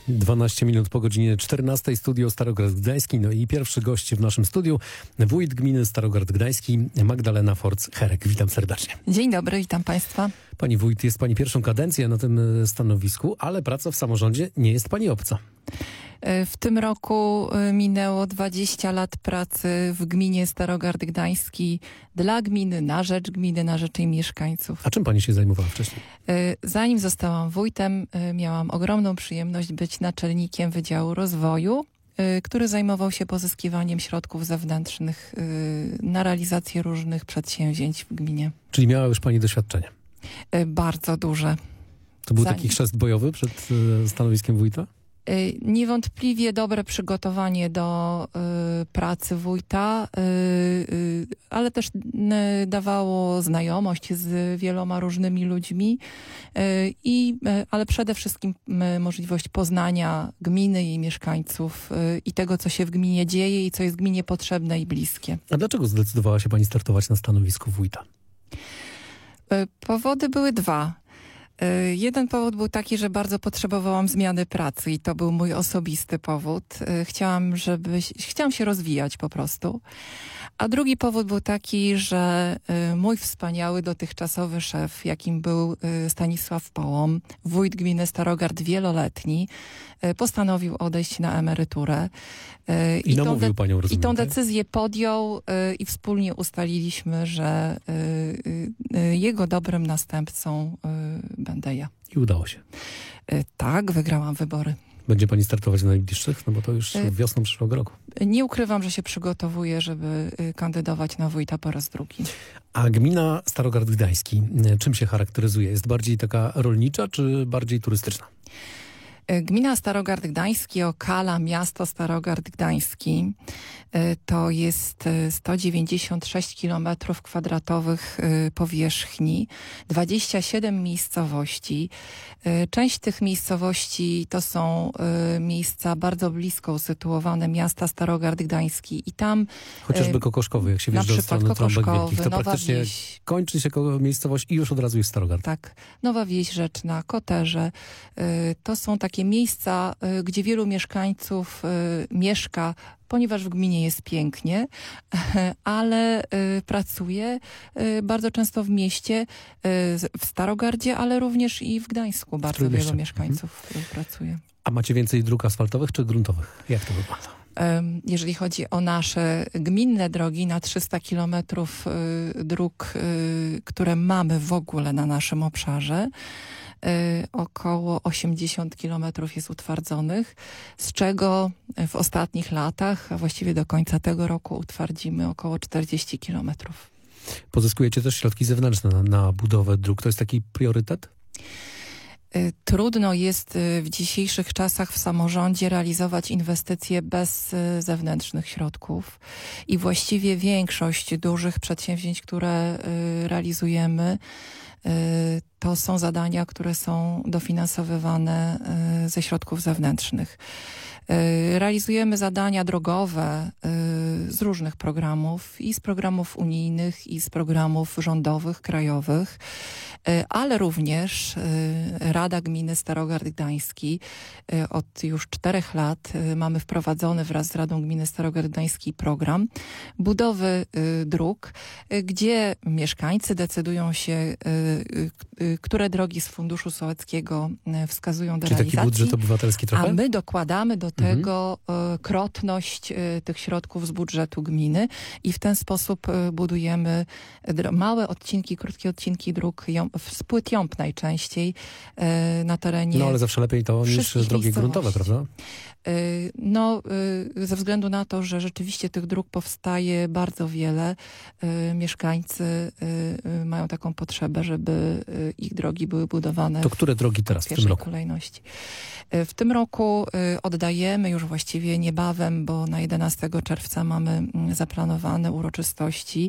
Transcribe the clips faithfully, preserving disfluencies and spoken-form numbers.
dwanaście minut po godzinie czternastej, studio Starogard Gdański. No i pierwszy gość w naszym studiu, wójt gminy Starogard Gdański, Magdalena Forc-Herek. Witam serdecznie. Dzień dobry, witam Państwa. Pani wójt, jest Pani pierwszą kadencję na tym stanowisku, ale praca w samorządzie nie jest Pani obca. W tym roku minęło dwadzieścia lat pracy w gminie Starogard Gdański dla gminy, na rzecz gminy, na rzecz jej mieszkańców. A czym Pani się zajmowała wcześniej? Zanim zostałam wójtem, miałam ogromną przyjemność być naczelnikiem Wydziału Rozwoju, który zajmował się pozyskiwaniem środków zewnętrznych na realizację różnych przedsięwzięć w gminie. Czyli miała już Pani doświadczenie? Bardzo duże. To był Zanim... taki chrzest bojowy przed stanowiskiem wójta? Niewątpliwie dobre przygotowanie do y, pracy wójta, y, y, ale też y, dawało znajomość z wieloma różnymi ludźmi, y, i, y, ale przede wszystkim y, możliwość poznania gminy, jej mieszkańców y, i tego, co się w gminie dzieje i co jest gminie potrzebne i bliskie. A dlaczego zdecydowała się Pani startować na stanowisku wójta? Y, powody były dwa. Jeden powód był taki, że bardzo potrzebowałam zmiany pracy i to był mój osobisty powód. Chciałam, żeby, chciałam się rozwijać po prostu. A drugi powód był taki, że mój wspaniały dotychczasowy szef, jakim był Stanisław Połom, wójt gminy Starogard wieloletni, postanowił odejść na emeryturę. I, I namówił Panią, rozumiem, I tą tak? decyzję podjął i wspólnie ustaliliśmy, że jego dobrym następcą będę ja. I udało się. Tak, wygrałam wybory. Będzie Pani startować na najbliższych? No bo to już wiosną przyszłego roku. Nie ukrywam, że się przygotowuję, żeby kandydować na wójta po raz drugi. A gmina Starogard Gdański czym się charakteryzuje? Jest bardziej taka rolnicza, czy bardziej turystyczna? Gmina Starogard Gdański, Okala, miasto Starogard Gdański, to jest sto dziewięćdziesiąt sześć kilometrów kwadratowych powierzchni, dwadzieścia siedem miejscowości. Część tych miejscowości to są miejsca bardzo blisko usytuowane miasta Starogard Gdański i tam... Chociażby Kokoszkowy, jak się wjeżdża od strony Trąbek Wielkich, to praktycznie wieś, kończy się miejscowość i już od razu jest Starogard. Tak. Nowa Wieś Rzeczna, Koterze. To są takie miejsca, gdzie wielu mieszkańców mieszka, ponieważ w gminie jest pięknie, ale y, pracuje y, bardzo często w mieście, y, w Starogardzie, ale również i w Gdańsku bardzo wielu mieszkańców mhm. pracuje. A macie więcej dróg asfaltowych czy gruntowych? Jak to wygląda? Jeżeli chodzi o nasze gminne drogi, na trzysta kilometrów y, dróg, y, które mamy w ogóle na naszym obszarze, Y, około osiemdziesiąt kilometrów jest utwardzonych, z czego w ostatnich latach, a właściwie do końca tego roku utwardzimy około czterdzieści kilometrów. Pozyskujecie też środki zewnętrzne na, na budowę dróg. To jest taki priorytet? Y, trudno jest y, w dzisiejszych czasach w samorządzie realizować inwestycje bez y, zewnętrznych środków i właściwie większość dużych przedsięwzięć, które y, realizujemy, to są zadania, które są dofinansowywane ze środków zewnętrznych. Realizujemy zadania drogowe z różnych programów, i z programów unijnych, i z programów rządowych, krajowych, ale również Rada Gminy Starogard Gdański od już czterech lat mamy wprowadzony wraz z Radą Gminy Starogard Gdański program budowy dróg, gdzie mieszkańcy decydują się, które drogi z Funduszu Sołeckiego wskazują do Czyli realizacji. Taki budżet obywatelski trochę? A my dokładamy do mhm. tego krotność tych środków z budżetu gminy i w ten sposób budujemy małe odcinki, krótkie odcinki dróg, z płyt jąp najczęściej na terenie. No ale zawsze lepiej to niż drogi gruntowe, prawda? No, ze względu na to, że rzeczywiście tych dróg powstaje bardzo wiele, mieszkańcy mają taką potrzebę, żeby ich drogi były budowane. To które drogi teraz w, w tym roku? Kolejności. W tym roku oddajemy już właściwie niebawem, bo na jedenastego czerwca mamy zaplanowane uroczystości,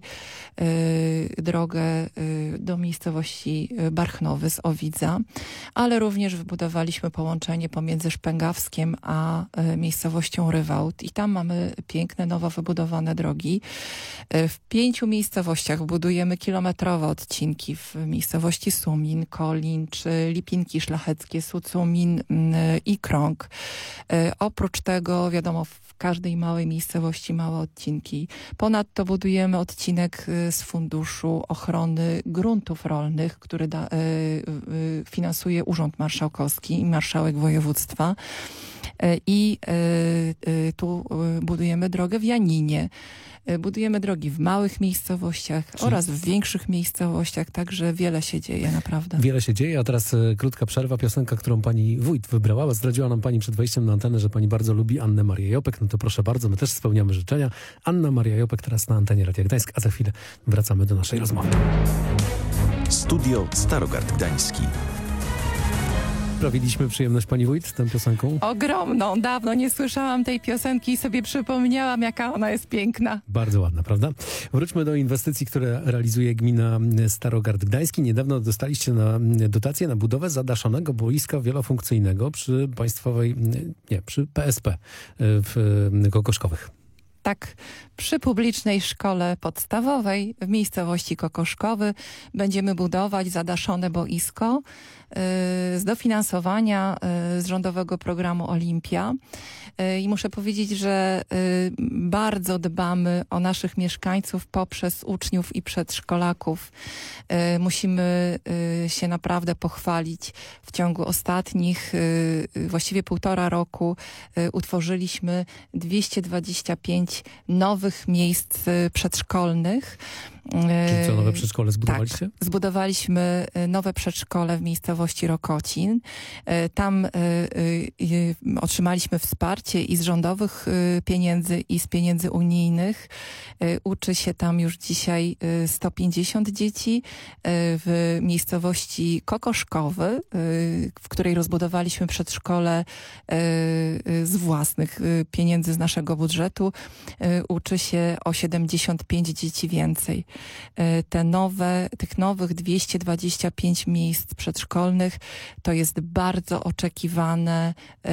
drogę do miejscowości Barchnowy z Owidza, ale również wybudowaliśmy połączenie pomiędzy Szpęgawskiem a miejscowością Rywałd i tam mamy piękne, nowo wybudowane drogi. W pięciu miejscowościach budujemy kilometrowe odcinki w miejscowości Sum, Sucumin, Kolin, czy Lipinki Szlacheckie, Sucumin i Krąg. Oprócz tego, wiadomo, w każdej małej miejscowości małe odcinki. Ponadto budujemy odcinek z Funduszu Ochrony Gruntów Rolnych, który da, finansuje Urząd Marszałkowski i marszałek województwa. I tu budujemy drogę w Janinie. Budujemy drogi w małych miejscowościach Czyli... oraz w większych miejscowościach, także wiele się dzieje, naprawdę. Wiele się dzieje, a teraz e, krótka przerwa, piosenka, którą pani wójt wybrała. Zdradziła nam pani przed wejściem na antenę, że pani bardzo lubi Annę Marię Jopek. No to proszę bardzo, my też spełniamy życzenia. Anna Maria Jopek teraz na antenie Radia Gdańsk, a za chwilę wracamy do naszej rozmowy. Studio Starogard Gdański. Sprawiliśmy przyjemność pani wójt tą piosenką? Ogromną. Dawno nie słyszałam tej piosenki i sobie przypomniałam, jaka ona jest piękna. Bardzo ładna, prawda? Wróćmy do inwestycji, które realizuje gmina Starogard Gdański. Niedawno dostaliście na dotację na budowę zadaszonego boiska wielofunkcyjnego przy państwowej, nie, przy P S P w Kokoszkowych. Tak, przy publicznej szkole podstawowej w miejscowości Kokoszkowy będziemy budować zadaszone boisko z dofinansowania z rządowego programu Olimpia. I muszę powiedzieć, że bardzo dbamy o naszych mieszkańców poprzez uczniów i przedszkolaków. Musimy się naprawdę pochwalić. W ciągu ostatnich właściwie półtora roku utworzyliśmy dwieście dwadzieścia pięć nowych miejsc przedszkolnych. Czyli co, nowe przedszkole zbudowaliście? Tak, zbudowaliśmy nowe przedszkole w miejscowości Rokocin. Tam otrzymaliśmy wsparcie i z rządowych pieniędzy, i z pieniędzy unijnych. Uczy się tam już dzisiaj sto pięćdziesiąt dzieci. W miejscowości Kokoszkowy, w której rozbudowaliśmy przedszkole z własnych pieniędzy z naszego budżetu, uczy się o siedemdziesiąt pięć dzieci więcej. Te nowe, tych nowych dwieście dwadzieścia pięć miejsc przedszkolnych to jest bardzo oczekiwane y,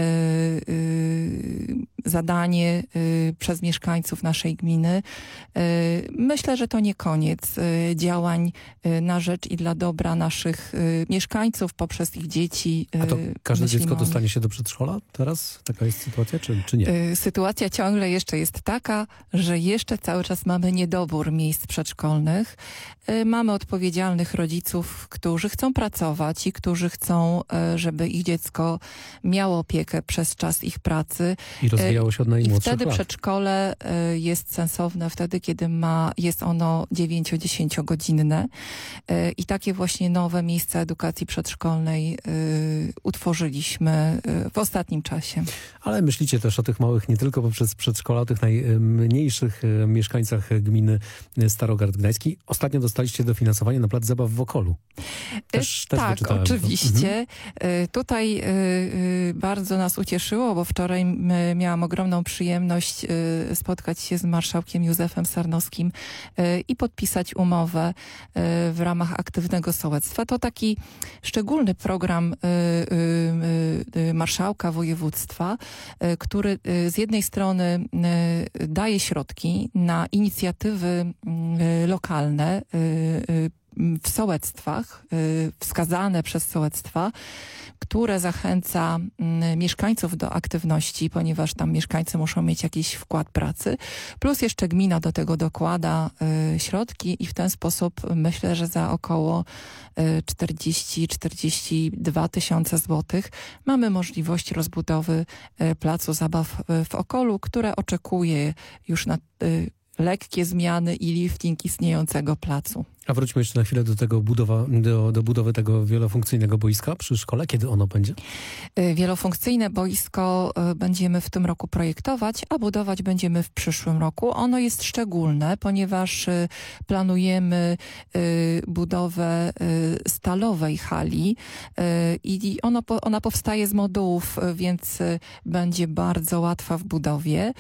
y, zadanie y, przez mieszkańców naszej gminy. Y, myślę, że to nie koniec y, działań y, na rzecz i dla dobra naszych y, mieszkańców poprzez ich dzieci. Y, A to każde dziecko o dostanie się do przedszkola teraz? Taka jest sytuacja, czy, czy nie? Y, sytuacja ciągle jeszcze jest taka, że jeszcze cały czas mamy niedobór miejsc przedszkolnych. Mamy odpowiedzialnych rodziców, którzy chcą pracować i którzy chcą, żeby ich dziecko miało opiekę przez czas ich pracy. I rozwijało się od najmłodszych I wtedy lat. przedszkole jest sensowne, wtedy kiedy ma, jest ono dziewięcio-dziesięciogodzinne. I takie właśnie nowe miejsca edukacji przedszkolnej utworzyliśmy w ostatnim czasie. Ale myślicie też o tych małych, nie tylko poprzez przedszkola, o tych najmniejszych mieszkańcach gminy Starogard Gdański. Ostatnio dostaliście dofinansowanie na plac zabaw w Okolu. Też, też tak, oczywiście. Mhm. Tutaj bardzo nas ucieszyło, bo wczoraj miałam ogromną przyjemność spotkać się z marszałkiem Józefem Sarnowskim i podpisać umowę w ramach aktywnego sołectwa. To taki szczególny program marszałka województwa, który z jednej strony daje środki na inicjatywy lokalne w sołectwach, wskazane przez sołectwa, które zachęca mieszkańców do aktywności, ponieważ tam mieszkańcy muszą mieć jakiś wkład pracy, plus jeszcze gmina do tego dokłada środki i w ten sposób myślę, że za około czterdzieści czterdzieści dwa tysiące złotych mamy możliwość rozbudowy placu zabaw w Okolu, które oczekuje już na lekkie zmiany i lifting istniejącego placu. A wróćmy jeszcze na chwilę do tego budowa, do, do budowy tego wielofunkcyjnego boiska przy szkole. Kiedy ono będzie? Wielofunkcyjne boisko będziemy w tym roku projektować, a budować będziemy w przyszłym roku. Ono jest szczególne, ponieważ planujemy budowę stalowej hali i ono, ona powstaje z modułów, więc będzie bardzo łatwa w budowie.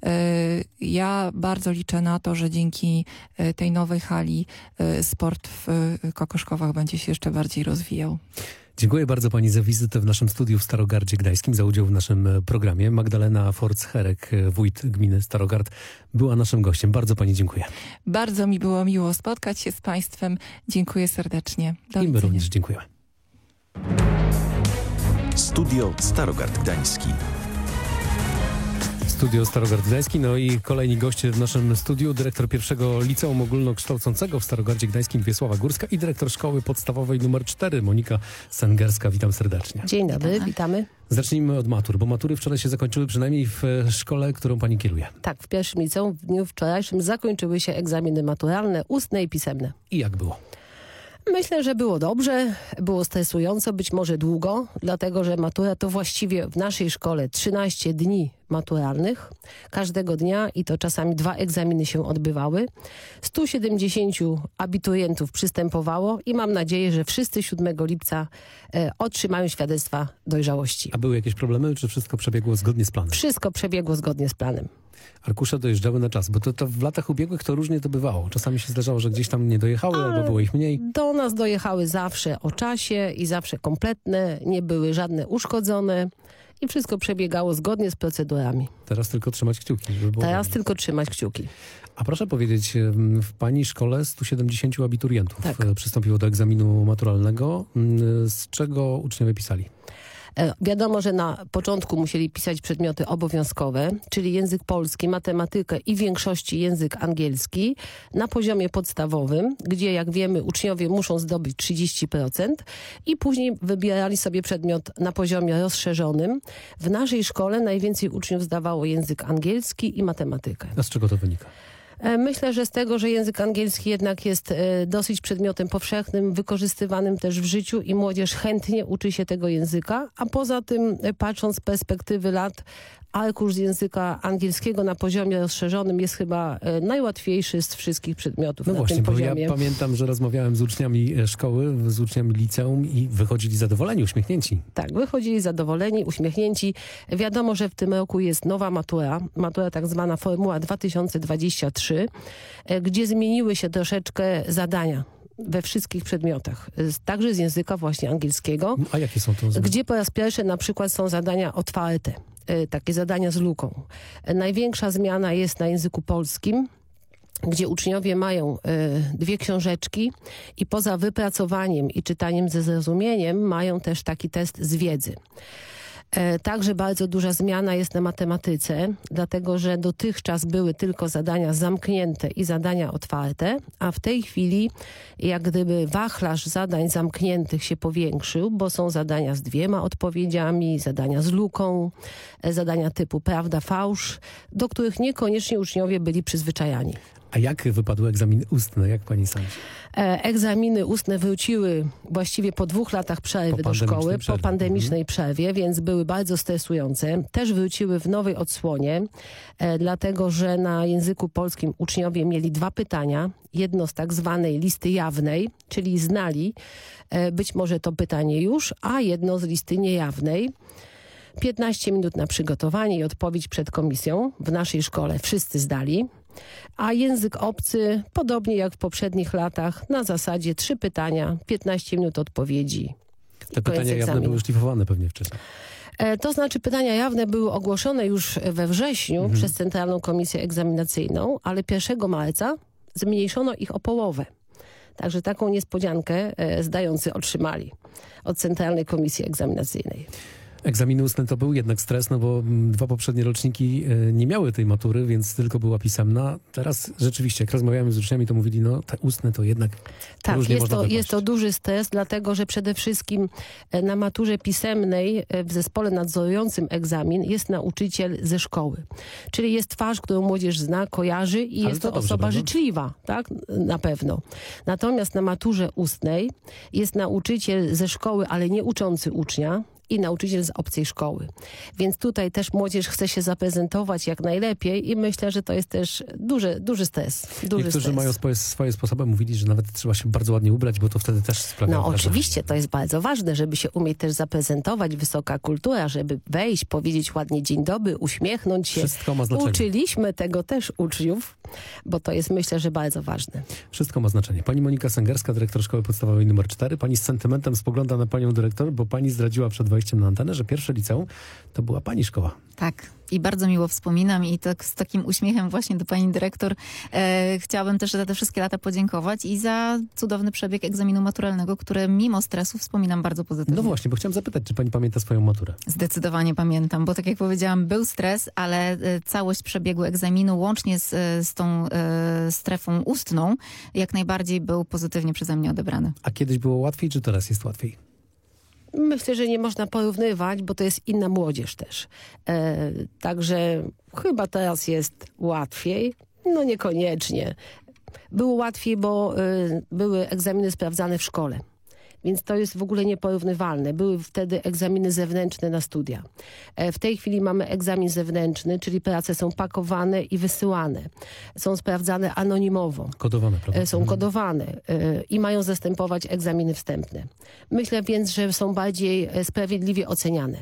Ja bardzo liczę na to, że dzięki tej nowej hali sport w Kokoszkowach będzie się jeszcze bardziej rozwijał. Dziękuję bardzo pani za wizytę w naszym studiu w Starogardzie Gdańskim, za udział w naszym programie. Magdalena Forc-Herek, wójt gminy Starogard, była naszym gościem. Bardzo pani dziękuję. Bardzo mi było miło spotkać się z państwem. Dziękuję serdecznie. Do I my widzenia. również dziękujemy. Studio Starogard Gdański. Studio Starogard Gdański, no i kolejni goście w naszym studiu, dyrektor pierwszego liceum ogólnokształcącego w Starogardzie Gdańskim Wiesława Górska i dyrektor szkoły podstawowej numer cztery Monika Sengerska. Witam serdecznie. Dzień dobry, witamy. Zacznijmy od matur, bo matury wczoraj się zakończyły, przynajmniej w szkole, którą pani kieruje. Tak, w pierwszym liceum w dniu wczorajszym zakończyły się egzaminy maturalne, ustne i pisemne. I jak było? Myślę, że było dobrze, było stresująco, być może długo, dlatego że matura to właściwie w naszej szkole trzynaście dni maturalnych, każdego dnia i to czasami dwa egzaminy się odbywały. stu siedemdziesięciu abiturientów przystępowało i mam nadzieję, że wszyscy siódmego lipca e, otrzymają świadectwa dojrzałości. A były jakieś problemy, czy wszystko przebiegło zgodnie z planem? Wszystko przebiegło zgodnie z planem. Arkusze dojeżdżały na czas, bo to, to w latach ubiegłych to różnie to bywało. Czasami się zdarzało, że gdzieś tam nie dojechały, A, albo było ich mniej. Do nas dojechały zawsze o czasie i zawsze kompletne, nie były żadne uszkodzone i wszystko przebiegało zgodnie z procedurami. Teraz tylko trzymać kciuki. Żeby było Teraz dobrze. tylko trzymać kciuki. A proszę powiedzieć, w pani szkole stu siedemdziesięciu abiturientów Tak. przystąpiło do egzaminu maturalnego. Z czego uczniowie pisali? E, wiadomo, że na początku musieli pisać przedmioty obowiązkowe, czyli język polski, matematykę i w większości język angielski na poziomie podstawowym, gdzie jak wiemy uczniowie muszą zdobyć trzydzieści procent i później wybierali sobie przedmiot na poziomie rozszerzonym. W naszej szkole najwięcej uczniów zdawało język angielski i matematykę. A z czego to wynika? Myślę, że z tego, że język angielski jednak jest dosyć przedmiotem powszechnym, wykorzystywanym też w życiu i młodzież chętnie uczy się tego języka, a poza tym patrząc z perspektywy lat, arkusz z języka angielskiego na poziomie rozszerzonym jest chyba najłatwiejszy z wszystkich przedmiotów No na właśnie, tym bo poziomie. ja pamiętam, że rozmawiałem z uczniami szkoły, z uczniami liceum i wychodzili zadowoleni, uśmiechnięci. Tak, wychodzili zadowoleni, uśmiechnięci. Wiadomo, że w tym roku jest nowa matura, matura tak zwana Formuła dwa tysiące dwadzieścia trzy, gdzie zmieniły się troszeczkę zadania we wszystkich przedmiotach, także z języka właśnie angielskiego. A jakie są to? Gdzie po raz pierwszy na przykład są zadania otwarte, takie zadania z luką. Największa zmiana jest na języku polskim, gdzie uczniowie mają y, dwie książeczki i poza wypracowaniem i czytaniem ze zrozumieniem mają też taki test z wiedzy. E, także bardzo duża zmiana jest na matematyce, dlatego że dotychczas były tylko zadania zamknięte i zadania otwarte, a w tej chwili jak gdyby wachlarz zadań zamkniętych się powiększył, bo są zadania z dwiema odpowiedziami, zadania z luką, e, zadania typu prawda, fałsz, do których niekoniecznie uczniowie byli przyzwyczajani. A jak wypadły egzaminy ustne, jak pani sądzi? E, egzaminy ustne wróciły właściwie po dwóch latach przerwy Po do szkoły, pandemicznej przerwie. po pandemicznej Mhm. przerwie, więc były bardzo stresujące. Też wróciły w nowej odsłonie, e, dlatego że na języku polskim uczniowie mieli dwa pytania. Jedno z tak zwanej listy jawnej, czyli znali e, być może to pytanie już, a jedno z listy niejawnej. piętnaście minut na przygotowanie i odpowiedź przed komisją. W naszej szkole wszyscy zdali. A język obcy, podobnie jak w poprzednich latach, na zasadzie trzy pytania, piętnaście minut odpowiedzi. Te pytania jawne były szlifowane pewnie wcześniej. E, to znaczy pytania jawne były ogłoszone już we wrześniu Mhm. przez Centralną Komisję Egzaminacyjną, ale pierwszego marca zmniejszono ich o połowę. Także taką niespodziankę e, zdający otrzymali od Centralnej Komisji Egzaminacyjnej. Egzaminy ustne to był jednak stres, no bo mm, dwa poprzednie roczniki e, nie miały tej matury, więc tylko była pisemna. Teraz rzeczywiście, jak rozmawiałem z uczniami, to mówili, no te ustne to jednak Tak, różnie jest można to, wypaść. jest to duży stres, dlatego że przede wszystkim e, na maturze pisemnej e, w zespole nadzorującym egzamin jest nauczyciel ze szkoły. Czyli jest twarz, którą młodzież zna, kojarzy i Ale jest to to dobrze, osoba prawda? życzliwa, tak? Na pewno. Natomiast na maturze ustnej jest nauczyciel ze szkoły, ale nie uczący ucznia, i nauczyciel z obcej szkoły. Więc tutaj też młodzież chce się zaprezentować jak najlepiej i myślę, że to jest też duży, duży stres. Duży Niektórzy stres. mają swoje, swoje sposoby, mówili, że nawet trzeba się bardzo ładnie ubrać, bo to wtedy też sprawia No wrażenie. oczywiście, to jest bardzo ważne, żeby się umieć też zaprezentować, wysoka kultura, żeby wejść, powiedzieć ładnie dzień dobry, uśmiechnąć się. Wszystko ma znaczenie. Uczyliśmy tego też uczniów, bo to jest, myślę, że bardzo ważne. Wszystko ma znaczenie. Pani Monika Sęgerska, dyrektor Szkoły Podstawowej numer cztery. Pani z sentymentem spogląda na panią dyrektor, bo pani zdradziła przed wejściem na antenę, że pierwsze liceum to była pani szkoła. Tak. I bardzo miło wspominam i tak z takim uśmiechem właśnie do pani dyrektor e, chciałabym też za te wszystkie lata podziękować i za cudowny przebieg egzaminu maturalnego, który mimo stresu wspominam bardzo pozytywnie. No właśnie, bo chciałem zapytać, czy pani pamięta swoją maturę? Zdecydowanie pamiętam, bo tak jak powiedziałam, był stres, ale e, całość przebiegu egzaminu łącznie z, z tą e, strefą ustną jak najbardziej był pozytywnie przeze mnie odebrany. A kiedyś było łatwiej, czy teraz jest łatwiej? Myślę, że nie można porównywać, bo to jest inna młodzież też. E, także chyba teraz jest łatwiej. No niekoniecznie. Było łatwiej, bo y, były egzaminy sprawdzane w szkole. Więc to jest w ogóle nieporównywalne. Były wtedy egzaminy zewnętrzne na studia. E, w tej chwili mamy egzamin zewnętrzny, czyli prace są pakowane i wysyłane. Są sprawdzane anonimowo. Kodowane, prawda? E, są kodowane e, i mają zastępować egzaminy wstępne. Myślę więc, że są bardziej e, sprawiedliwie oceniane.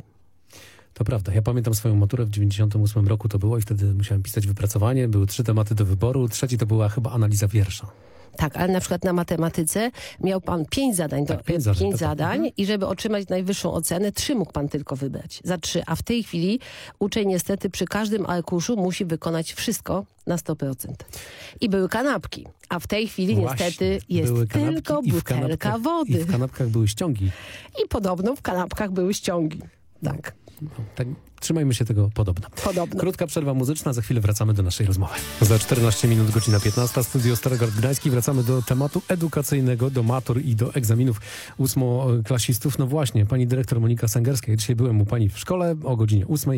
To prawda. Ja pamiętam swoją maturę w dziewięćdziesiątym ósmym roku to było i wtedy musiałem pisać wypracowanie. Były trzy tematy do wyboru. Trzeci to była chyba analiza wiersza. Tak, ale na przykład na matematyce miał pan pięć zadań, Tak, do, pięć zadań, pięć to zadań tak. i żeby otrzymać najwyższą ocenę, trzy mógł pan tylko wybrać. Za trzy. A w tej chwili uczeń niestety przy każdym arkuszu musi wykonać wszystko na sto procent. I były kanapki. A w tej chwili Właśnie, niestety jest były kanapki tylko i w butelka kanapkach- wody. I w kanapkach były ściągi. I podobno w kanapkach były ściągi. Tak, No, tak, trzymajmy się tego podobno. podobno. Krótka przerwa muzyczna, za chwilę wracamy do naszej rozmowy. Za czternaście minut, godzina piętnasta, Studio Starogard Gdański. Wracamy do tematu edukacyjnego, do matur i do egzaminów ósmoklasistów. No właśnie, pani dyrektor Monika Sęgerska. Ja dzisiaj byłem u pani w szkole o godzinie ósmej.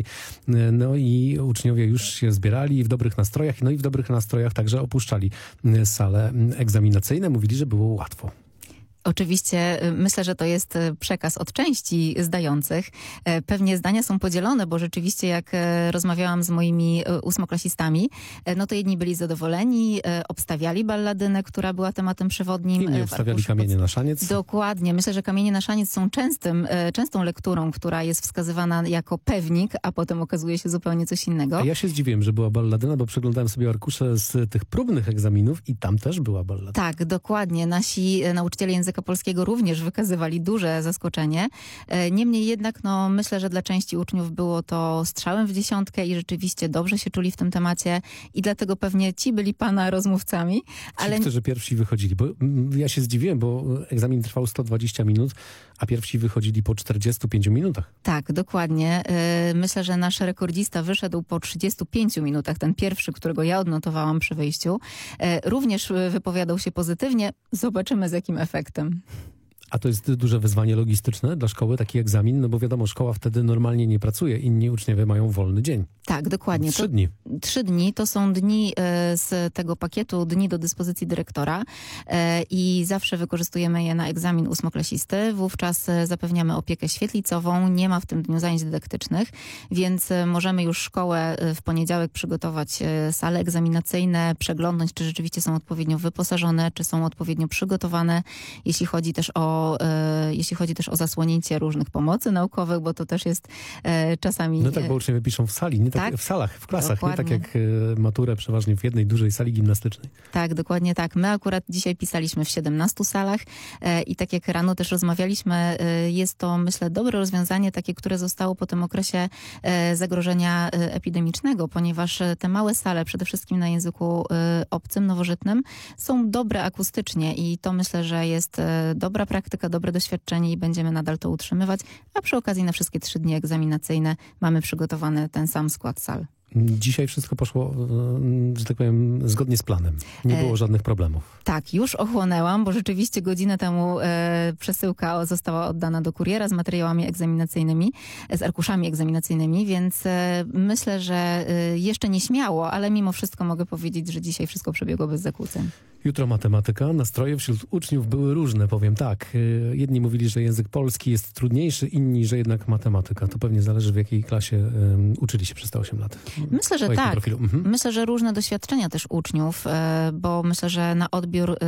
No i uczniowie już się zbierali w dobrych nastrojach. No i w dobrych nastrojach także opuszczali salę egzaminacyjne. Mówili, że było łatwo. Oczywiście myślę, że to jest przekaz od części zdających. Pewnie zdania są podzielone, bo rzeczywiście jak rozmawiałam z moimi ósmoklasistami, no to jedni byli zadowoleni, obstawiali balladynę, która była tematem przewodnim. Inni obstawiali kamienie na szaniec. Dokładnie. Myślę, że kamienie na szaniec są częstym, częstą lekturą, która jest wskazywana jako pewnik, a potem okazuje się zupełnie coś innego. A ja się zdziwiłem, że była balladyna, bo przeglądałem sobie arkusze z tych próbnych egzaminów i tam też była balladyna. Tak, dokładnie. Nasi nauczyciele języka polskiego również wykazywali duże zaskoczenie. Niemniej jednak, no, myślę, że dla części uczniów było to strzałem w dziesiątkę i rzeczywiście dobrze się czuli w tym temacie i dlatego pewnie ci byli pana rozmówcami. Ale... Ci, którzy pierwsi wychodzili, bo ja się zdziwiłem, bo egzamin trwał sto dwadzieścia minut, a pierwsi wychodzili po czterdziestu pięciu minutach. Tak, dokładnie. Myślę, że nasz rekordzista wyszedł po trzydziestu pięciu minutach, ten pierwszy, którego ja odnotowałam przy wyjściu. Również wypowiadał się pozytywnie. Zobaczymy z jakim efektem. A to jest duże wyzwanie logistyczne dla szkoły, taki egzamin, no bo wiadomo, szkoła wtedy normalnie nie pracuje, inni uczniowie mają wolny dzień. Tak, dokładnie. Trzy to, dni. Trzy dni to są dni e, z tego pakietu dni do dyspozycji dyrektora e, i zawsze wykorzystujemy je na egzamin ósmoklasisty. Wówczas e, zapewniamy opiekę świetlicową, nie ma w tym dniu zajęć dydaktycznych, więc e, możemy już szkołę e, w poniedziałek przygotować e, sale egzaminacyjne, przeglądnąć, czy rzeczywiście są odpowiednio wyposażone, czy są odpowiednio przygotowane, jeśli chodzi też o e, jeśli chodzi też o zasłonięcie różnych pomocy naukowych, bo to też jest e, czasami... No tak, bo uczniowie piszą w sali, nie tak, tak? w salach, w klasach, Dokładnie. nie tak jak e, maturę przeważnie w jednej dużej sali gimnastycznej. Tak, dokładnie tak. My akurat dzisiaj pisaliśmy w siedemnastu salach e, i tak jak rano też rozmawialiśmy, e, jest to, myślę, dobre rozwiązanie, takie, które zostało po tym okresie e, zagrożenia e, epidemicznego, ponieważ te małe sale, przede wszystkim na języku e, obcym, nowożytnym, są dobre akustycznie i to myślę, że jest e, dobra praktyka, dobre doświadczenie i będziemy nadal to utrzymywać, a przy okazji na wszystkie trzy dni egzaminacyjne mamy przygotowany ten sam skład sal. Dzisiaj wszystko poszło, że tak powiem, zgodnie z planem. Nie było żadnych problemów. Tak, już ochłonęłam, bo rzeczywiście godzinę temu e, przesyłka została oddana do kuriera z materiałami egzaminacyjnymi, z arkuszami egzaminacyjnymi, więc e, myślę, że e, jeszcze nie śmiało, ale mimo wszystko mogę powiedzieć, że dzisiaj wszystko przebiegło bez zakłóceń. Jutro matematyka. Nastroje wśród uczniów były różne, powiem tak. Jedni mówili, że język polski jest trudniejszy, inni, że jednak matematyka. To pewnie zależy, w jakiej klasie um, uczyli się przez te osiem lat. Myślę, że tak. Mhm. Myślę, że różne doświadczenia też uczniów, bo myślę, że na odbiór,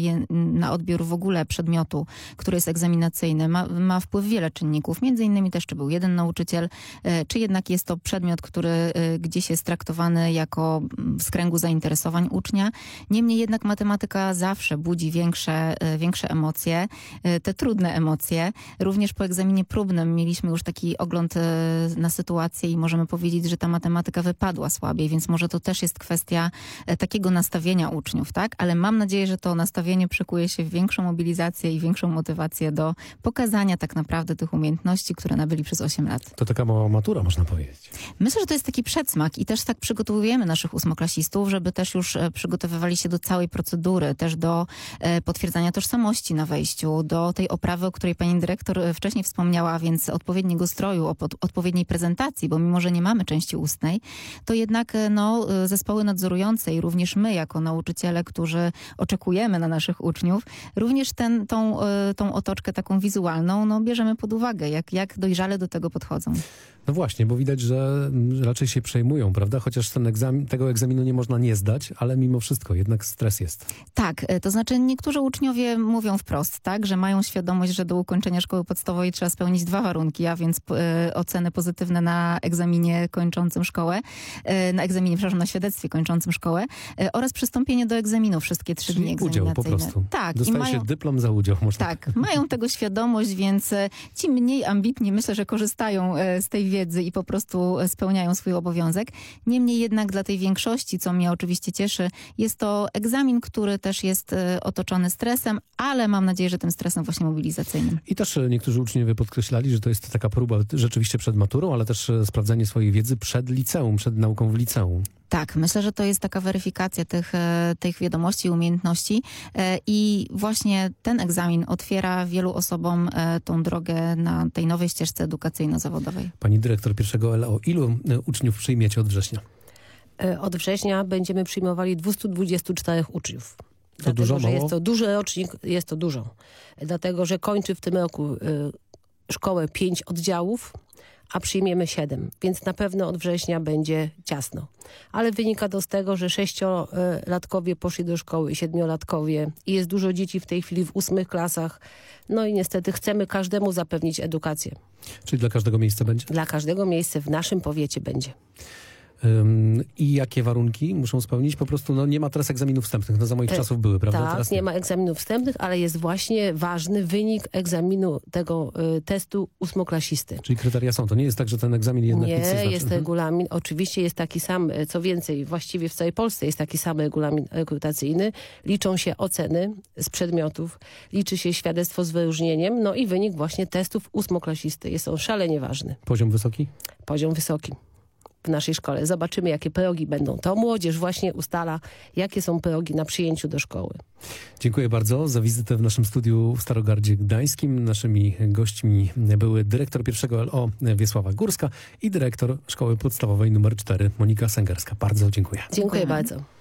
na odbiór w ogóle przedmiotu, który jest egzaminacyjny, ma, ma wpływ wiele czynników. Między innymi też, czy był jeden nauczyciel, czy jednak jest to przedmiot, który gdzieś jest traktowany jako z kręgu zainteresowań ucznia. Niemniej jednak matematyka zawsze budzi większe, większe emocje, te trudne emocje. Również po egzaminie próbnym mieliśmy już taki ogląd na sytuację i możemy powiedzieć, że ta matematyka wypadła słabiej, więc może to też jest kwestia takiego nastawienia uczniów, tak? Ale mam nadzieję, że to nastawienie przekuje się w większą mobilizację i większą motywację do pokazania tak naprawdę tych umiejętności, które nabyli przez osiem lat. To taka mała matura, można powiedzieć. Myślę, że to jest taki przedsmak i też tak przygotowujemy naszych ósmoklasistów, żeby też już przygotowywali się do całej procedury, też do potwierdzania tożsamości na wejściu, do tej oprawy, o której pani dyrektor wcześniej wspomniała, więc odpowiedniego stroju, odpowiedniej prezentacji, bo mimo, że nie mamy części ustnej, to jednak no, zespoły nadzorujące i również my jako nauczyciele, którzy oczekujemy na naszych uczniów, również ten, tą, tą otoczkę taką wizualną no, bierzemy pod uwagę, jak, jak dojrzale do tego podchodzą. No właśnie, bo widać, że raczej się przejmują, prawda? Chociaż ten egzamin, tego egzaminu nie można nie zdać, ale mimo wszystko jednak stres jest. Tak, to znaczy niektórzy uczniowie mówią wprost, tak, że mają świadomość, że do ukończenia szkoły podstawowej trzeba spełnić dwa warunki, a więc e, oceny pozytywne na egzaminie kończącym szkołę, e, na egzaminie, przepraszam, na świadectwie kończącym szkołę e, oraz przystąpienie do egzaminu wszystkie trzy Czyli dni egzaminacyjne. udział po prostu. Tak. Dostaje i mają, się dyplom za udział. Można. Tak, mają tego świadomość, więc ci mniej ambitni myślę, że korzystają e, z tej wiedzy i po prostu spełniają swój obowiązek. Niemniej jednak dla tej większości, co mnie oczywiście cieszy, jest to egzamin, który też jest e, otoczony stresem, ale mam nadzieję, że tym stresem właśnie mobilizacyjnym. I też niektórzy uczniowie podkreślali, że to jest taka próba rzeczywiście przed maturą, ale też sprawdzanie swojej wiedzy przed liceum, przed nauką w liceum. Tak, myślę, że to jest taka weryfikacja tych, tych wiadomości i umiejętności i właśnie ten egzamin otwiera wielu osobom tą drogę na tej nowej ścieżce edukacyjno-zawodowej. Pani dyrektor pierwszego L O, ilu uczniów przyjmiecie od września? Od września będziemy przyjmowali dwieście dwadzieścia cztery uczniów. To Dlatego, dużo, że mało? jest to duży rocznik, jest to dużo. Dlatego, że kończy w tym roku y, szkołę pięć oddziałów, a przyjmiemy siedem, więc na pewno od września będzie ciasno. Ale wynika to z tego, że sześciolatkowie poszli do szkoły i siedmiolatkowie i jest dużo dzieci w tej chwili w ósmych klasach. No i niestety chcemy każdemu zapewnić edukację. Czyli dla każdego miejsca będzie? Dla każdego miejsca w naszym powiecie będzie. Um, I jakie warunki muszą spełnić? Po prostu no, nie ma teraz egzaminów wstępnych. No za moich e, czasów były, prawda? Tak, teraz nie nie ma egzaminów wstępnych, ale jest właśnie ważny wynik egzaminu tego y, testu ósmoklasisty. Czyli kryteria są. To nie jest tak, że ten egzamin jednak Nie, nic nie znaczy. jest Mhm. regulamin. Oczywiście jest taki sam, co więcej, właściwie w całej Polsce jest taki sam regulamin rekrutacyjny. Liczą się oceny z przedmiotów, liczy się świadectwo z wyróżnieniem, no i wynik właśnie testów ósmoklasisty. Jest on szalenie ważny. Poziom wysoki? Poziom wysoki w naszej szkole. Zobaczymy, jakie progi będą. To młodzież właśnie ustala, jakie są progi na przyjęciu do szkoły. Dziękuję bardzo za wizytę w naszym studiu w Starogardzie Gdańskim. Naszymi gośćmi były dyrektor pierwszego L O Wiesława Górska i dyrektor Szkoły Podstawowej numer cztery Monika Sęgerska. Bardzo dziękuję. Dziękuję bardzo.